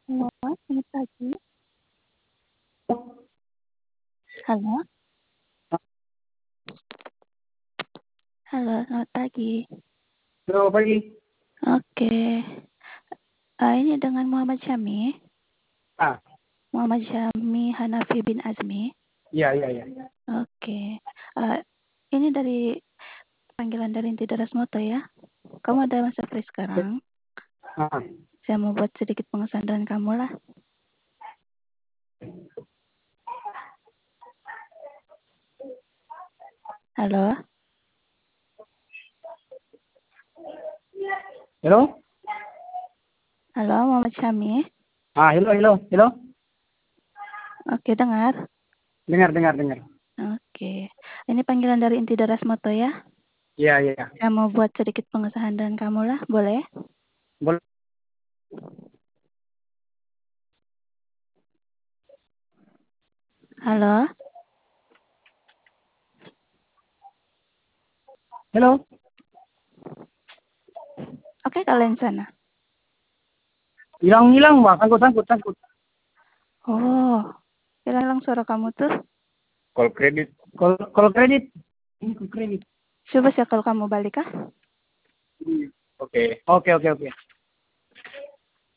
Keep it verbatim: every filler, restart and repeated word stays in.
Halo, selamat pagi. Halo. Halo, selamat pagi. Selamat pagi. Oke. Uh, ini dengan Muhammad Syami. Ah, Muhammad Syami Hanafi bin Azmi. iya, iya, iya. Oke. Uh, ini dari panggilan dari Inti Darasmoto ya. Kamu ada masa free sekarang? Ah, Saya mau buat sedikit pengesahan dengan kamu lah. Halo. Halo? Halo, Muhammad Syami. Ah, halo, halo, halo. Oke, dengar? Dengar, dengar, dengar. Oke. Ini panggilan dari Inti Darasmoto ya. Iya, iya. Saya mau buat sedikit pengesahan dengan kamu lah, boleh? Boleh. Halo. Halo? Oke, kalian sana. Hilang-hilang, Bang. Sangkut, sangkut, sangkut. Oh, hilang suara kamu tuh. Call kredit. Call, call kredit. Ini call kredit. Coba sih kalau kamu balik ah. Oke, oke, oke, oke.